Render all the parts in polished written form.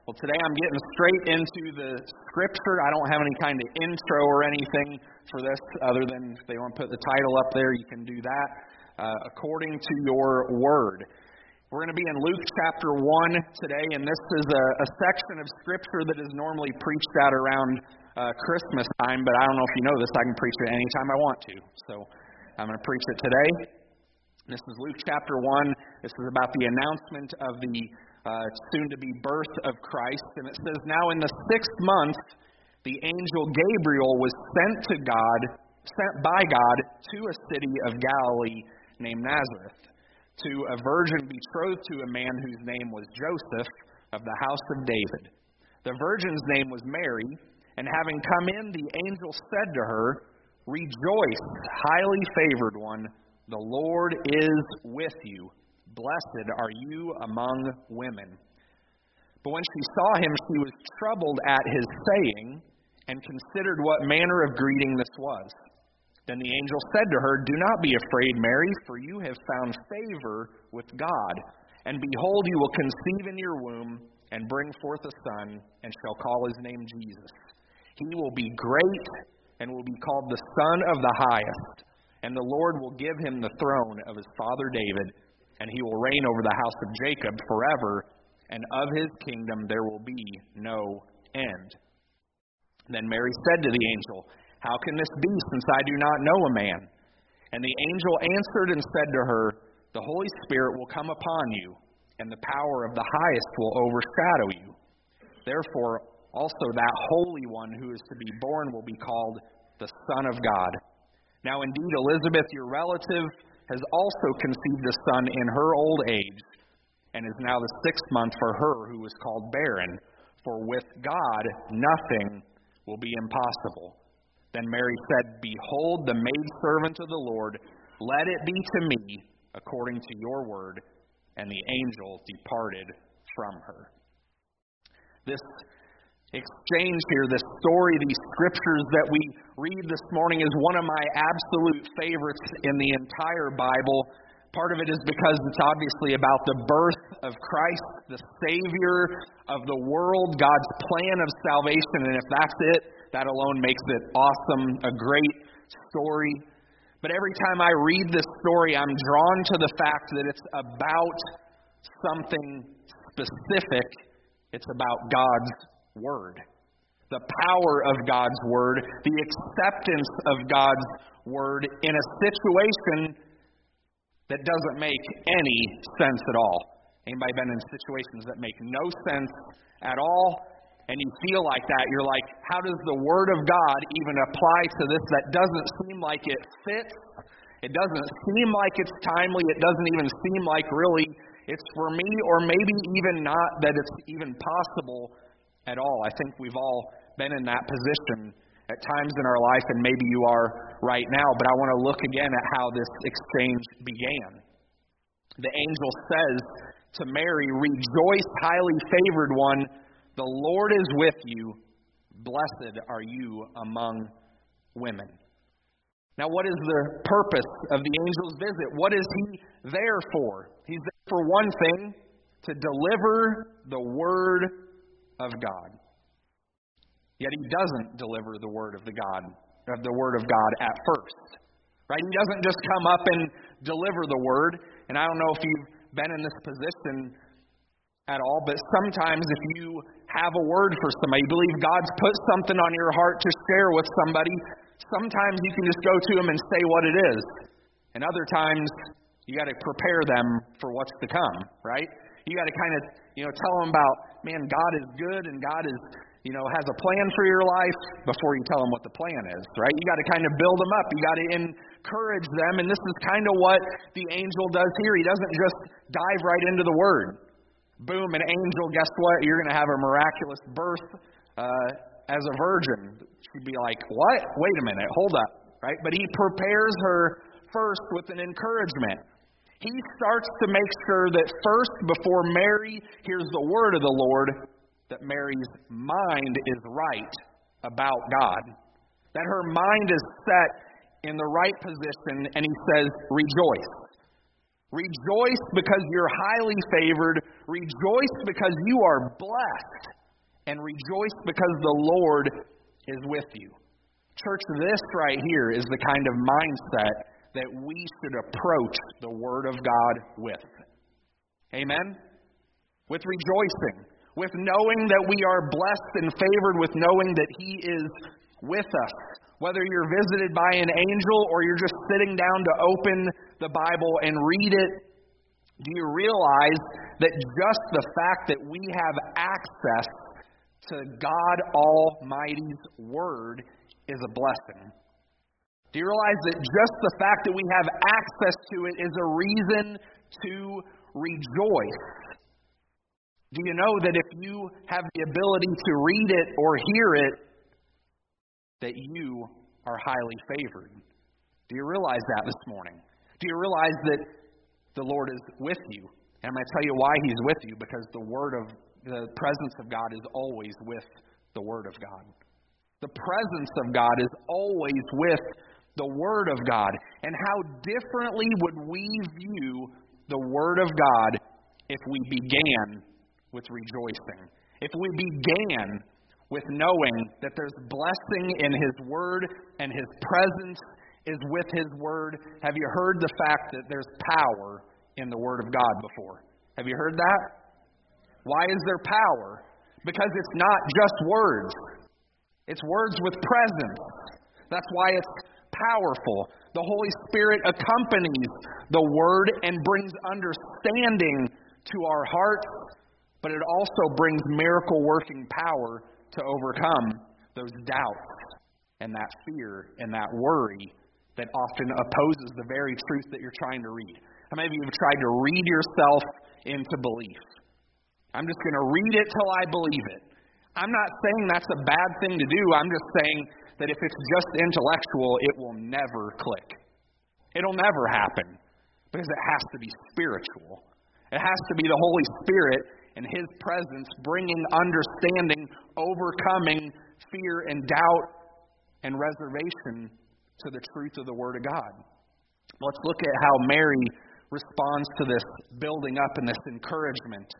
Well, today I'm getting straight into the scripture. I don't have any kind of intro or anything for this other than if they want to put the title up there, you can do that. According to your word. We're going to be in Luke chapter 1 today, and this is a section of scripture that is normally preached at around Christmas time, but I don't know if you know this, I can preach it anytime I want to. So I'm going to preach it today. This is Luke chapter 1. This is about the announcement of the soon-to-be birth of Christ. And it says, "Now in the 6th month, the angel Gabriel was sent by God to a city of Galilee named Nazareth, to a virgin betrothed to a man whose name was Joseph, of the house of David. The virgin's name was Mary, and having come in, the angel said to her, 'Rejoice, highly favored one, the Lord is with you. Blessed are you among women.' But when she saw him, she was troubled at his saying, and considered what manner of greeting this was. Then the angel said to her, 'Do not be afraid, Mary, for you have found favor with God. And behold, you will conceive in your womb, and bring forth a son, and shall call his name Jesus. He will be great, and will be called the Son of the Highest. And the Lord will give him the throne of his father David, and he will reign over the house of Jacob forever, and of his kingdom there will be no end.' Then Mary said to the angel, 'How can this be, since I do not know a man?' And the angel answered and said to her, 'The Holy Spirit will come upon you, and the power of the Highest will overshadow you. Therefore also that Holy One who is to be born will be called the Son of God. Now indeed Elizabeth, your relative, has also conceived a son in her old age, and is now the 6th month for her who was called barren. For with God nothing will be impossible.' Then Mary said, 'Behold, the maidservant of the Lord, let it be to me according to your word.' And the angel departed from her." This exchange here, this story, these scriptures that we read this morning is one of my absolute favorites in the entire Bible. Part of it is because it's obviously about the birth of Christ, the Savior of the world, God's plan of salvation. And if that's it, that alone makes it awesome, a great story. But every time I read this story, I'm drawn to the fact that it's about something specific. It's about God's Word. The power of God's Word, the acceptance of God's Word in a situation that doesn't make any sense at all. Anybody been in situations that make no sense at all? And you feel like that, you're like, how does the Word of God even apply to this that doesn't seem like it fits? It doesn't seem like it's timely. It doesn't even seem like really it's for me, or maybe even not that it's even possible at all. I think we've all been in that position at times in our life, and maybe you are right now. But I want to look again at how this exchange began. The angel says to Mary, "Rejoice, highly favored one, the Lord is with you. Blessed are you among women." Now, what is the purpose of the angel's visit? What is he there for? He's there for one thing, to deliver the Word of God. Yet he doesn't deliver the Word of God at first. Right? He doesn't just come up and deliver the Word. And I don't know if you've been in this position at all, but sometimes if you have a word for somebody, you believe God's put something on your heart to share with somebody, sometimes you can just go to them and say what it is. And other times, you got to prepare them for what's to come, right? You got to kind of, tell them about, man, God is good and God is, has a plan for your life before you tell them what the plan is, right? You got to kind of build them up. You got to encourage them. And this is kind of what the angel does here. He doesn't just dive right into the Word. Boom, an angel, guess what? You're going to have a miraculous birth as a virgin. She'd be like, what? Wait a minute, hold up, right? But he prepares her first with an encouragement. He starts to make sure that first, before Mary hears the word of the Lord, that Mary's mind is right about God. That her mind is set in the right position, and he says, rejoice. Rejoice because you're highly favored. Rejoice because you are blessed. and rejoice because the Lord is with you. Church, this right here is the kind of mindset that we should approach the Word of God with. Amen? With rejoicing, with knowing that we are blessed and favored, with knowing that He is with us. Whether you're visited by an angel or you're just sitting down to open the Bible and read it, do you realize that just the fact that we have access to God Almighty's Word is a blessing? Do you realize that just the fact that we have access to it is a reason to rejoice? Do you know that if you have the ability to read it or hear it, that you are highly favored? Do you realize that this morning? Do you realize that the Lord is with you? And I'm going to tell you why He's with you, because the presence of God is always with the Word of God. The presence of God is always with the Word of God. And how differently would we view the Word of God if we began with rejoicing? If we began with knowing that there's blessing in His Word and His presence is with His Word. Have you heard the fact that there's power in the Word of God before? Have you heard that? Why is there power? Because it's not just words. It's words with presence. That's why it's powerful. The Holy Spirit accompanies the Word and brings understanding to our hearts, but it also brings miracle-working power to overcome those doubts and that fear and that worry that often opposes the very truth that you're trying to read. How many of you have tried to read yourself into belief? I'm just going to read it till I believe it. I'm not saying that's a bad thing to do. I'm just saying that if it's just intellectual, it will never click. It'll never happen because it has to be spiritual. It has to be the Holy Spirit and His presence bringing understanding, overcoming fear and doubt and reservation to the truth of the Word of God. Let's look at how Mary responds to this building up and this encouragement.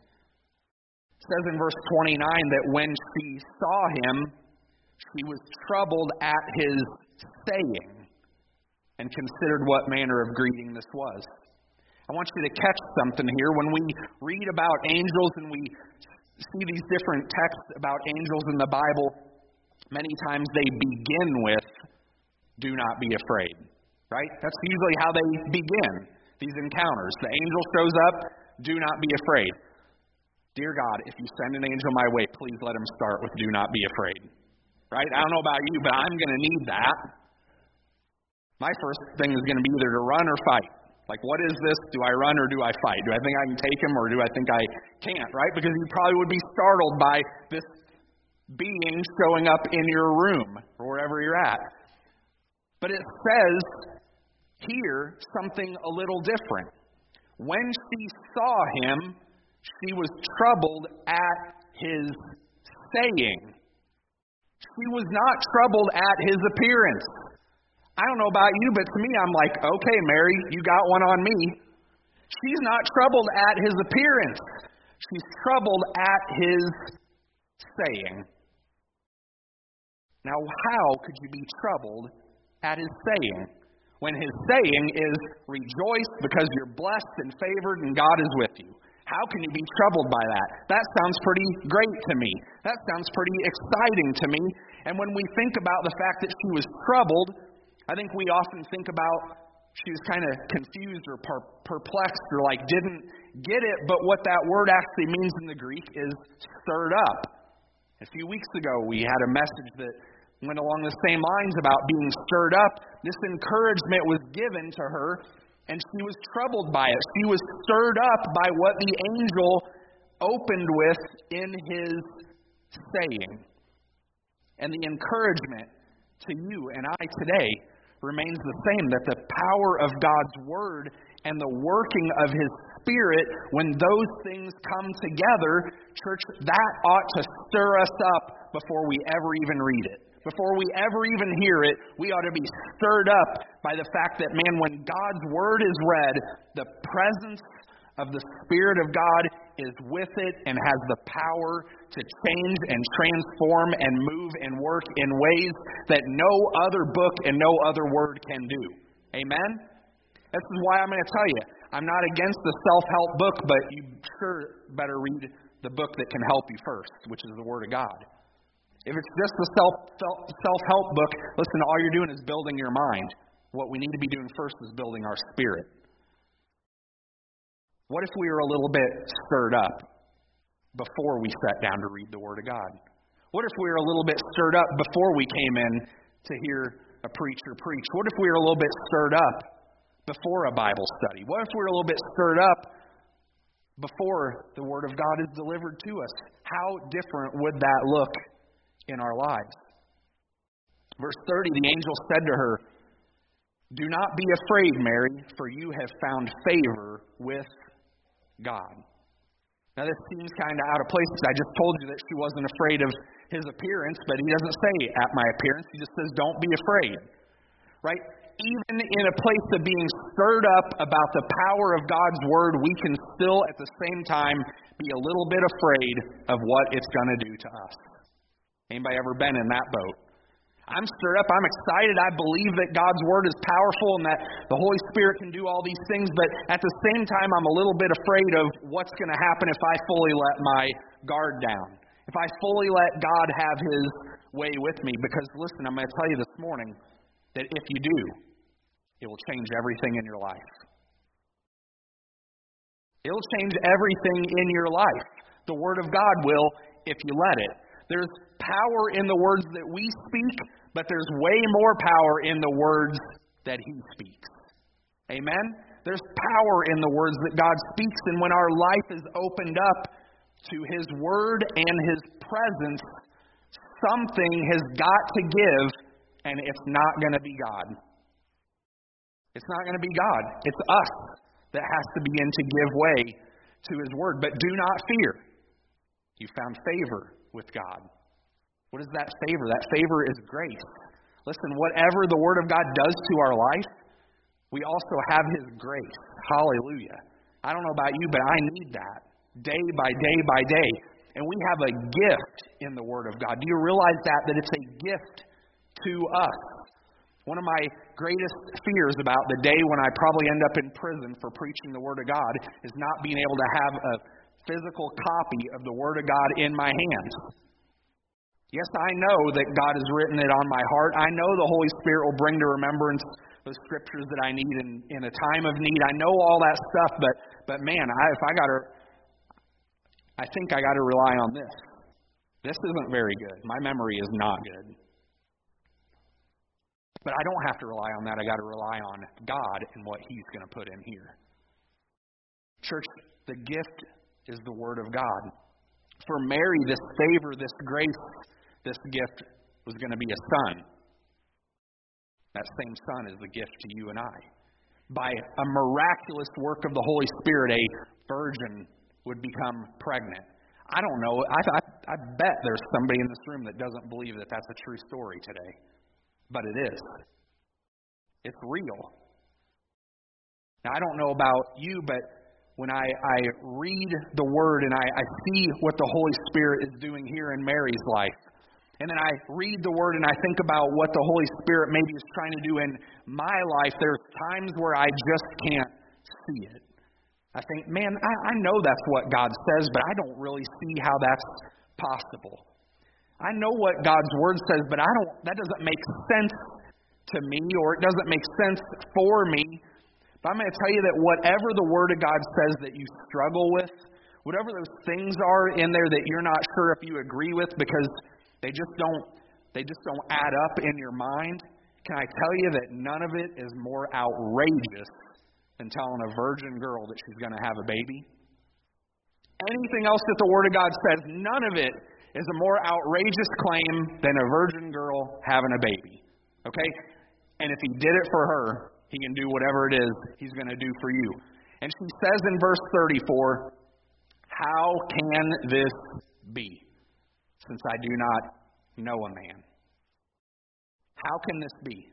It says in verse 29 that when she saw Him, she was troubled at His saying and considered what manner of greeting this was. I want you to catch something here. When we read about angels and we see these different texts about angels in the Bible, many times they begin with, "Do not be afraid." Right? That's usually how they begin these encounters. The angel shows up, "Do not be afraid." Dear God, if you send an angel my way, please let him start with "Do not be afraid." Right? I don't know about you, but I'm going to need that. My first thing is going to be either to run or fight. Like, what is this? Do I run or do I fight? Do I think I can take him or do I think I can't? Right? Because you probably would be startled by this being showing up in your room or wherever you're at. But it says here something a little different. When she saw Him, she was troubled at His saying. She was not troubled at His appearance. I don't know about you, but to me, I'm like, okay, Mary, you got one on me. She's not troubled at His appearance. She's troubled at His saying. Now, how could you be troubled at His saying when His saying is rejoice because you're blessed and favored and God is with you? How can you be troubled by that? That sounds pretty great to me. That sounds pretty exciting to me. And when we think about the fact that she was troubled, I think we often think about she was kind of confused or perplexed or like didn't get it. But what that word actually means in the Greek is stirred up. A few weeks ago, we had a message that went along the same lines about being stirred up. This encouragement was given to her, and she was troubled by it. She was stirred up by what the angel opened with in his saying. And the encouragement to you and I today remains the same, that the power of God's Word and the working of His Spirit, when those things come together, church, that ought to stir us up before we ever even read it. Before we ever even hear it, we ought to be stirred up by the fact that, man, when God's Word is read, the presence of the Spirit of God is with it and has the power to change and transform and move and work in ways that no other book and no other word can do. Amen? This is why I'm going to tell you, I'm not against the self-help book, but you sure better read the book that can help you first, which is the Word of God. If it's just a self-help book, listen, all you're doing is building your mind. What we need to be doing first is building our spirit. What if we were a little bit stirred up before we sat down to read the Word of God? What if we were a little bit stirred up before we came in to hear a preacher preach? What if we were a little bit stirred up before a Bible study? What if we were a little bit stirred up before the Word of God is delivered to us? How different would that look in our lives? Verse 30, the angel said to her, "Do not be afraid, Mary, for you have found favor with God." Now this seems kind of out of place because I just told you that she wasn't afraid of his appearance, but he doesn't say at my appearance. He just says, don't be afraid. Right? Even in a place of being stirred up about the power of God's Word, we can still at the same time be a little bit afraid of what it's going to do to us. Anybody ever been in that boat? I'm stirred up. I'm excited. I believe that God's Word is powerful and that the Holy Spirit can do all these things. But at the same time, I'm a little bit afraid of what's going to happen if I fully let my guard down. If I fully let God have His way with me. Because listen, I'm going to tell you this morning that if you do, it will change everything in your life. It will change everything in your life. The Word of God will if you let it. There's power in the words that we speak, but there's way more power in the words that He speaks. Amen? There's power in the words that God speaks, and when our life is opened up to His Word and His presence, something has got to give, and it's not going to be God. It's not going to be God. It's us that has to begin to give way to His Word. But do not fear. You found favor with God. What is that favor? That favor is grace. Listen, whatever the Word of God does to our life, we also have His grace. Hallelujah. I don't know about you, but I need that day by day by day. And we have a gift in the Word of God. Do you realize that it's a gift to us? One of my greatest fears about the day when I probably end up in prison for preaching the Word of God is not being able to have a physical copy of the Word of God in my hands. Yes, I know that God has written it on my heart. I know the Holy Spirit will bring to remembrance the scriptures that I need in a time of need. I know all that stuff, but man, I think I got to rely on this. This isn't very good. My memory is not good. But I don't have to rely on that. I got to rely on God and what He's going to put in here. Church, the gift is the Word of God. For Mary, this favor, this grace, this gift was going to be a son. That same son is the gift to you and I. By a miraculous work of the Holy Spirit, a virgin would become pregnant. I don't know. I bet there's somebody in this room that doesn't believe that that's a true story today. But it is. It's real. Now, I don't know about you, but when I read the Word and I see what the Holy Spirit is doing here in Mary's life, and then I read the Word and I think about what the Holy Spirit maybe is trying to do in my life, there's times where I just can't see it. I think, man, I know that's what God says, but I don't really see how that's possible. I know what God's Word says, but that doesn't make sense to me, or it doesn't make sense for me. But I'm going to tell you that whatever the Word of God says that you struggle with, whatever those things are in there that you're not sure if you agree with because they just don't add up in your mind, can I tell you that none of it is more outrageous than telling a virgin girl that she's going to have a baby? Anything else that the Word of God says, none of it is a more outrageous claim than a virgin girl having a baby. Okay? And if He did it for her, He can do whatever it is He's going to do for you. And she says in verse 34, "How can this be, since I do not know a man?" How can this be?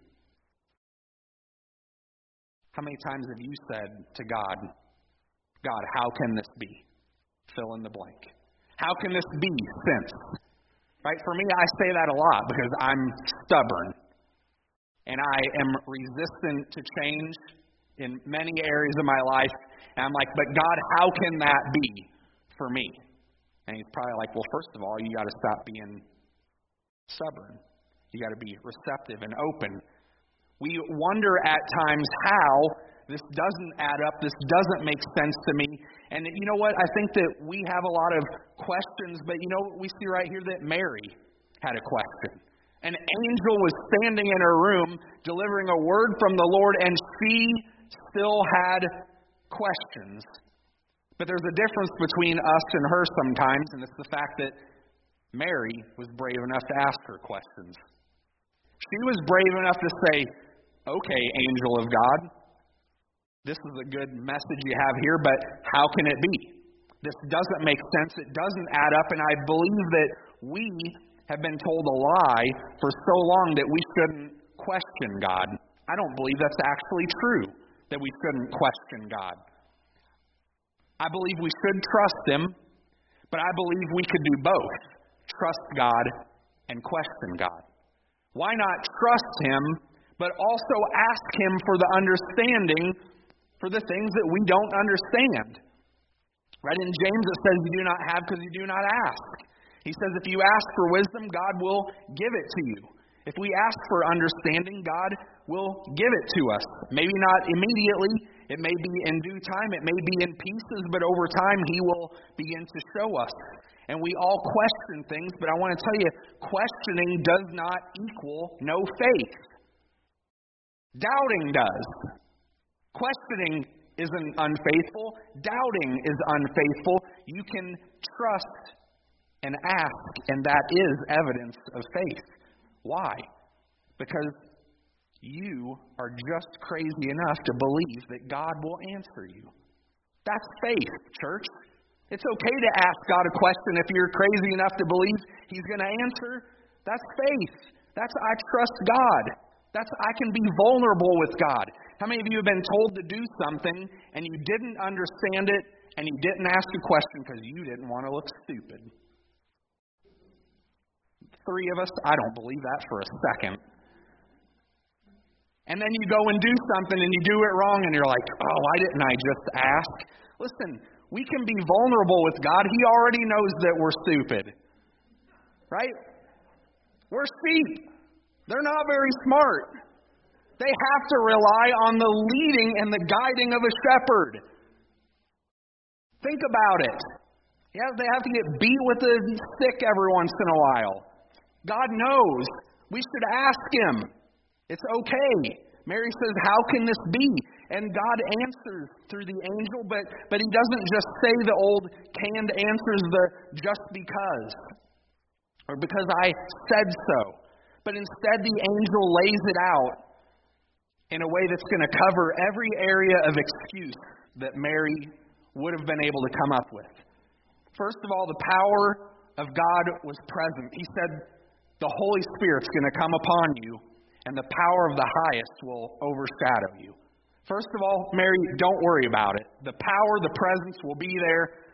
How many times have you said to God, "God, how can this be?" Fill in the blank. How can this be since? Right? For me, I say that a lot because I'm stubborn. And I am resistant to change in many areas of my life. And I'm like, but God, how can that be for me? And He's probably like, well, first of all, you got to stop being stubborn. You got to be receptive and open. We wonder at times how this doesn't add up. This doesn't make sense to me. And you know what? I think that we have a lot of questions, but you know what we see right here? That Mary had a question. An angel was standing in her room delivering a word from the Lord, and she still had questions. But there's a difference between us and her sometimes, and it's the fact that Mary was brave enough to ask her questions. She was brave enough to say, okay, angel of God, this is a good message you have here, but how can it be? This doesn't make sense. It doesn't add up, and I believe that we have been told a lie for so long that we shouldn't question God. I don't believe that's actually true, that we shouldn't question God. I believe we should trust Him, but I believe we could do both. Trust God and question God. Why not trust Him, but also ask Him for the understanding for the things that we don't understand? Right in James it says you do not have because you do not ask. He says if you ask for wisdom, God will give it to you. If we ask for understanding, God will give it to us. Maybe not immediately. It may be in due time. It may be in pieces, but over time He will begin to show us. And we all question things, but I want to tell you, questioning does not equal no faith. Doubting does. Questioning isn't unfaithful. Doubting is unfaithful. You can trust and ask, and that is evidence of faith. Why? Because you are just crazy enough to believe that God will answer you. That's faith, church. It's okay to ask God a question if you're crazy enough to believe He's going to answer. That's faith. That's I trust God. That's I can be vulnerable with God. How many of you have been told to do something and you didn't understand it and you didn't ask a question because you didn't want to look stupid? 3 of us, I don't believe that for a second. And then you go and do something and you do it wrong and you're like, oh, why didn't I just ask? Listen, we can be vulnerable with God. He already knows that we're stupid. Right? We're sheep. They're not very smart. They have to rely on the leading and the guiding of a shepherd. Think about it. Yeah, they have to get beat with a stick every once in a while. God knows. We should ask Him. It's okay. Mary says, how can this be? And God answers through the angel, but He doesn't just say the old canned answers, the just because, or because I said so. But instead the angel lays it out in a way that's going to cover every area of excuse that Mary would have been able to come up with. First of all, the power of God was present. He said, the Holy Spirit's going to come upon you, and the power of the highest will overshadow you. First of all, Mary, don't worry about it. The power, the presence will be there.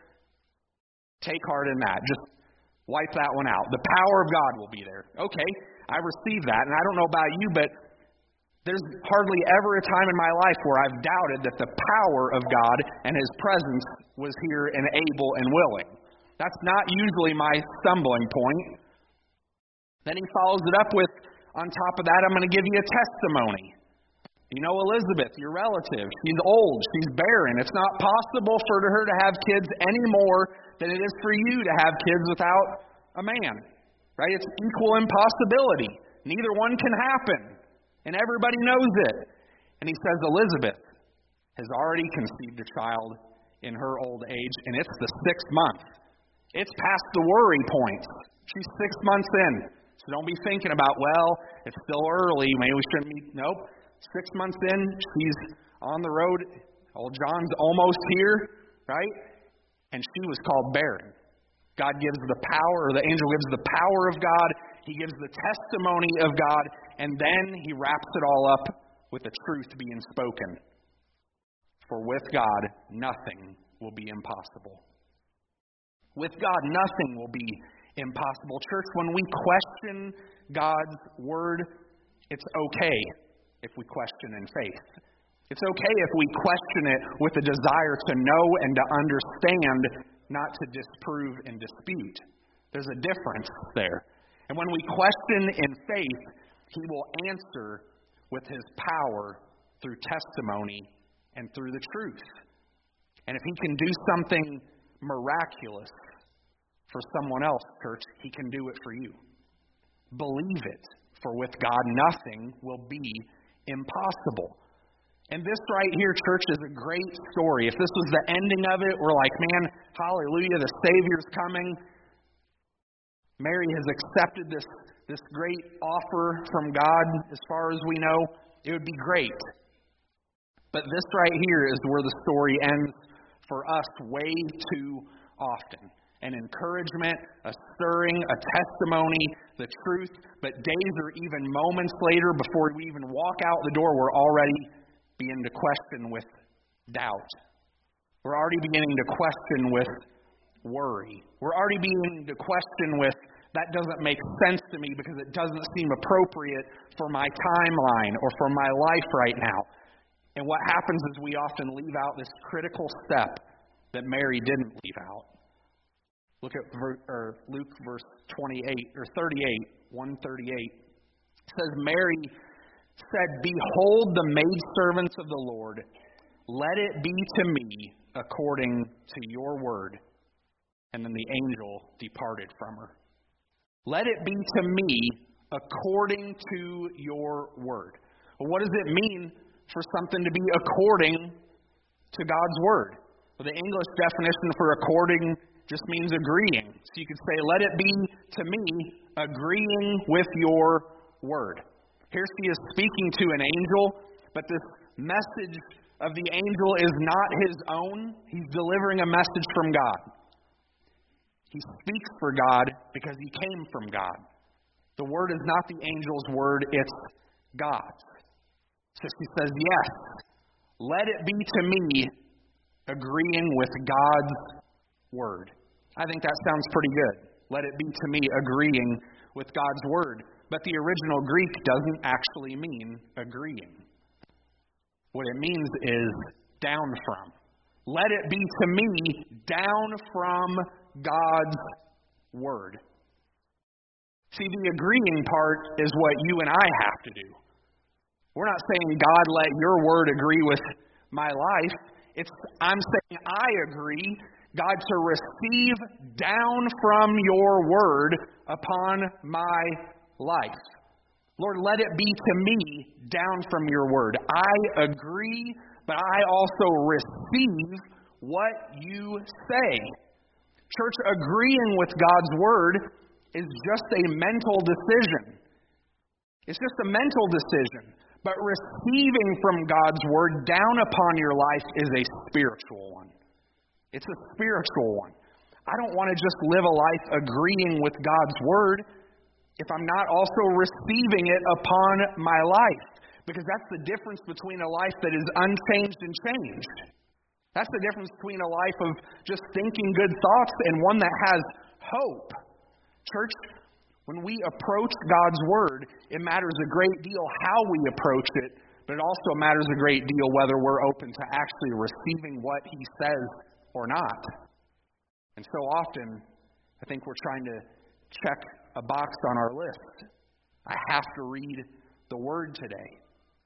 Take heart in that. Just wipe that one out. The power of God will be there. Okay, I receive that, and I don't know about you, but there's hardly ever a time in my life where I've doubted that the power of God and His presence was here and able and willing. That's not usually my stumbling point. Then He follows it up with, on top of that, I'm going to give you a testimony. You know Elizabeth, your relative, she's old, she's barren. It's not possible for her to have kids any more than it is for you to have kids without a man. Right? It's equal impossibility. Neither one can happen. And everybody knows it. And He says Elizabeth has already conceived a child in her old age, and it's the 6th month. It's past the worry point. She's 6 months in. So don't be thinking about, well, it's still early, maybe we shouldn't be. Nope. 6 months in, she's on the road. Old John's almost here, right? And she was called barren. God gives the power, or the angel gives the power of God. He gives the testimony of God, and then He wraps it all up with the truth being spoken. For with God, nothing will be impossible. With God, nothing will be impossible. Church, when we question God's Word, it's okay if we question in faith. It's okay if we question it with a desire to know and to understand, not to disprove and dispute. There's a difference there. And when we question in faith, He will answer with His power through testimony and through the truth. And if He can do something miraculous for someone else, church, He can do it for you. Believe it, for with God nothing will be impossible. And this right here, church, is a great story. If this was the ending of it, we're like, man, hallelujah, the Savior's coming. Mary has accepted this great offer from God as far as we know. It would be great. But this right here is where the story ends for us way too often. An encouragement, a stirring, a testimony, the truth, but days or even moments later, before we even walk out the door, we're already beginning to question with doubt. We're already beginning to question with worry. We're already beginning to question with, that doesn't make sense to me because it doesn't seem appropriate for my timeline or for my life right now. And what happens is we often leave out this critical step that Mary didn't leave out. Look at Luke verse 28 or 38, 138. It says, Mary said, "Behold the maidservants of the Lord, let it be to me according to your word." And then the angel departed from her. Let it be to me according to your word. Well, what does it mean for something to be according to God's word? Well, the English definition for according just means agreeing. So you could say, let it be to me agreeing with your word. Here she is speaking to an angel, but this message of the angel is not his own. He's delivering a message from God. He speaks for God because he came from God. The word is not the angel's word, it's God's. So she says, yes, let it be to me agreeing with God's word. I think that sounds pretty good. Let it be to me agreeing with God's word. But the original Greek doesn't actually mean agreeing. What it means is down from. Let it be to me down from God's word. See, the agreeing part is what you and I have to do. We're not saying, God, let your word agree with my life. I'm saying I agree, God, to receive down from your word upon my life. Lord, let it be to me down from your word. I agree, but I also receive what you say. Church, agreeing with God's word is just a mental decision. It's just a mental decision. But receiving from God's word down upon your life is a spiritual one. It's a spiritual one. I don't want to just live a life agreeing with God's word if I'm not also receiving it upon my life. Because that's the difference between a life that is unchanged and changed. That's the difference between a life of just thinking good thoughts and one that has hope. Church, when we approach God's word, it matters a great deal how we approach it, but it also matters a great deal whether we're open to actually receiving what he says or not. And so often, I think we're trying to check a box on our list. I have to read the word today.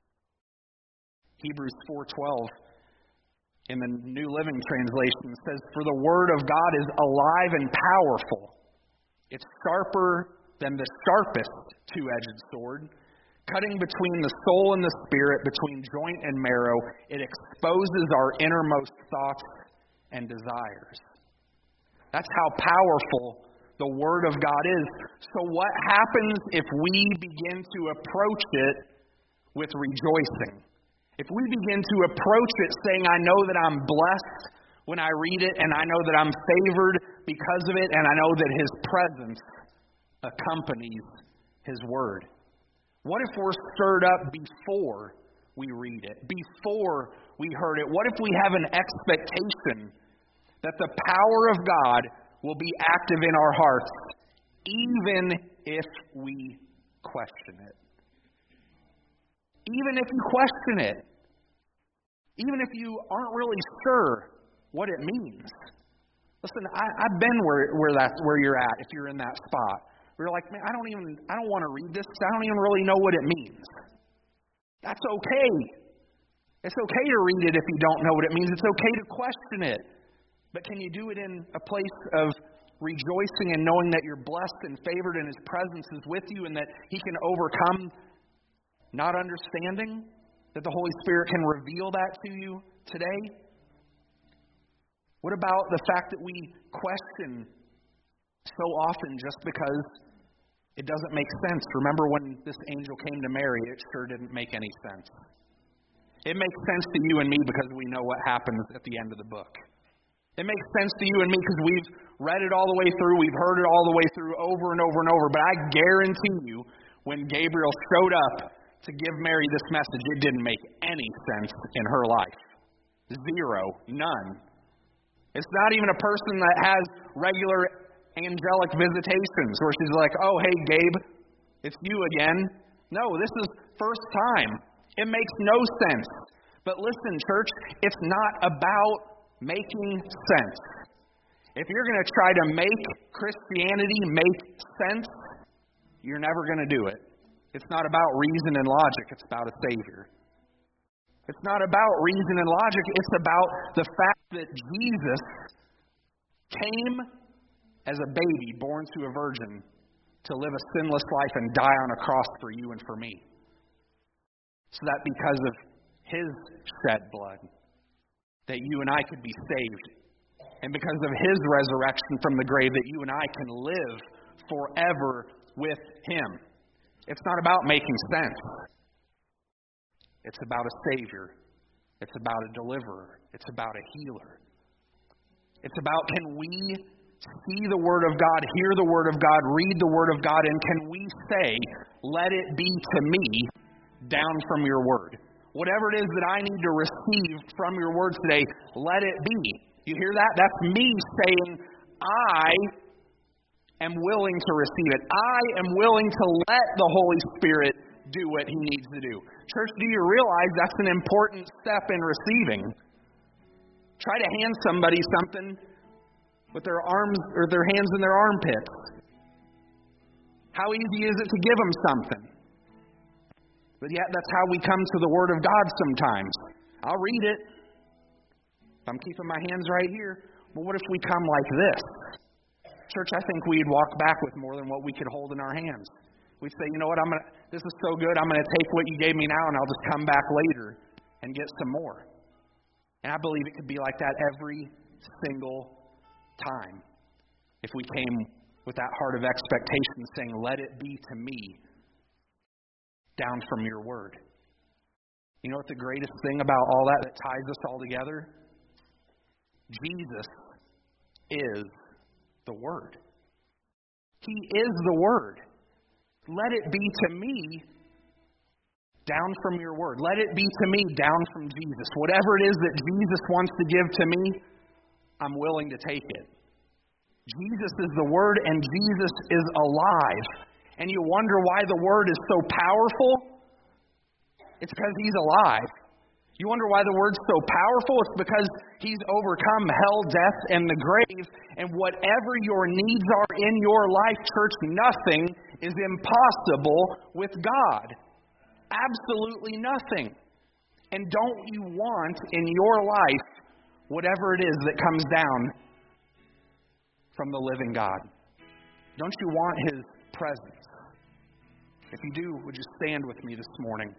Hebrews 4:12 in the New Living Translation says, "For the word of God is alive and powerful. It's sharper than the sharpest two-edged sword, cutting between the soul and the spirit, between joint and marrow. It exposes our innermost thoughts and desires." That's how powerful the Word of God is. So what happens if we begin to approach it with rejoicing? If we begin to approach it saying, I know that I'm blessed when I read it, and I know that I'm favored because of it, and I know that His presence accompanies His Word. What if we're stirred up before we read it, before we heard it? What if we have an expectation that the power of God will be active in our hearts, even if we question it. Even if you question it. Even if you aren't really sure what it means. Listen, I've been where you're at, if you're in that spot. Where you're like, man, I don't want to read this because I don't even really know what it means. That's okay. It's okay to read it if you don't know what it means. It's okay to question it. But can you do it in a place of rejoicing and knowing that you're blessed and favored and His presence is with you and that He can overcome not understanding? That the Holy Spirit can reveal that to you today? What about the fact that we question so often just because it doesn't make sense? Remember when this angel came to Mary, it sure didn't make any sense. It makes sense to you and me because we know what happens at the end of the book. It makes sense to you and me because we've read it all the way through, we've heard it all the way through over and over and over. But I guarantee you, when Gabriel showed up to give Mary this message, it didn't make any sense in her life. Zero. None. It's not even a person that has regular angelic visitations where she's like, oh, hey, Gabe, it's you again. No, this is first time. It makes no sense. But listen, church, it's not about making sense. If you're going to try to make Christianity make sense, you're never going to do it. It's not about reason and logic. It's about a Savior. It's not about reason and logic. It's about the fact that Jesus came as a baby born to a virgin to live a sinless life and die on a cross for you and for me. So that because of His shed blood, that you and I could be saved. And because of His resurrection from the grave, that you and I can live forever with Him. It's not about making sense. It's about a Savior. It's about a deliverer. It's about a healer. It's about, can we see the Word of God, hear the Word of God, read the Word of God, and can we say, let it be to me down from your Word? Whatever it is that I need to receive from your Word today, let it be. You hear that? That's me saying, I am willing to receive it. I am willing to let the Holy Spirit do what He needs to do. Church, do you realize that's an important step in receiving? Try to hand somebody something with their arms or their hands in their armpits. How easy is it to give them something? But yet that's how we come to the Word of God sometimes. I'll read it. I'm keeping my hands right here. But what if we come like this? Church, I think we'd walk back with more than what we could hold in our hands. We'd say, you know what, this is so good, I'm going to take what you gave me now and I'll just come back later and get some more. And I believe it could be like that every single time if we came with that heart of expectation saying, let it be to me down from your Word. You know what the greatest thing about all that ties us all together? Jesus is the Word. He is the Word. Let it be to me down from your Word. Let it be to me down from Jesus. Whatever it is that Jesus wants to give to me, I'm willing to take it. Jesus is the Word and Jesus is alive. And you wonder why the Word is so powerful? It's because He's alive. You wonder why the Word's so powerful? It's because He's overcome hell, death, and the grave. And whatever your needs are in your life, church, nothing is impossible with God. Absolutely nothing. And don't you want in your life whatever it is that comes down from the living God? Don't you want His presence? If you do, would you stand with me this morning?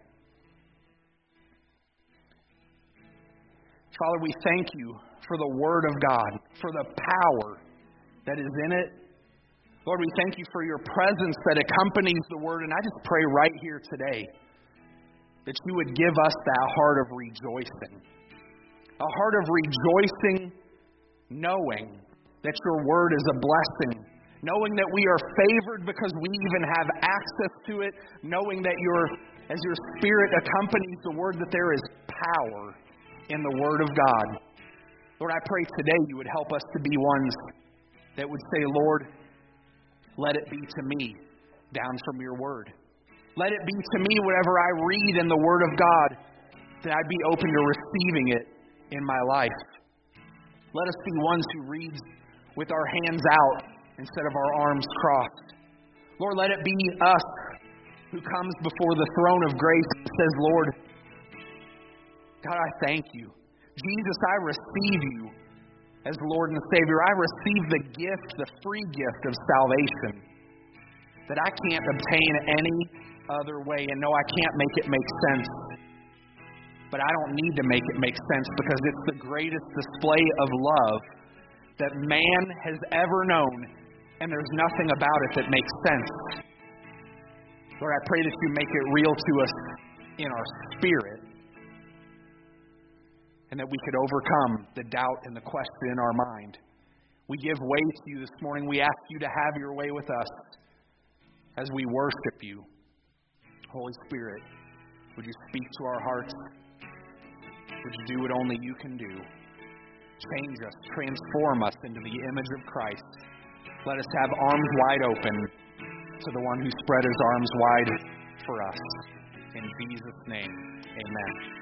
Father, we thank you for the Word of God, for the power that is in it. Lord, we thank you for your presence that accompanies the Word. And I just pray right here today that you would give us that heart of rejoicing. A heart of rejoicing knowing that your Word is a blessing. Knowing that we are favored because we even have access to it. Knowing that as your Spirit accompanies the Word, that there is power in the Word of God. Lord, I pray today you would help us to be ones that would say, Lord, let it be to me down from your word. Let it be to me whatever I read in the Word of God, that I'd be open to receiving it in my life. Let us be ones who read with our hands out instead of our arms crossed. Lord, let it be us who comes before the throne of grace and says, Lord, God, I thank you. Jesus, I receive you as Lord and Savior. I receive the gift, the free gift of salvation that I can't obtain any other way. And no, I can't make it make sense. But I don't need to make it make sense because it's the greatest display of love that man has ever known. And there's nothing about it that makes sense. Lord, I pray that you make it real to us in our spirit, and that we could overcome the doubt and the question in our mind. We give way to you this morning. We ask you to have your way with us as we worship you. Holy Spirit, would you speak to our hearts? Would you do what only you can do? Change us, transform us into the image of Christ. Let us have arms wide open to the one who spread his arms wide for us. In Jesus' name, amen.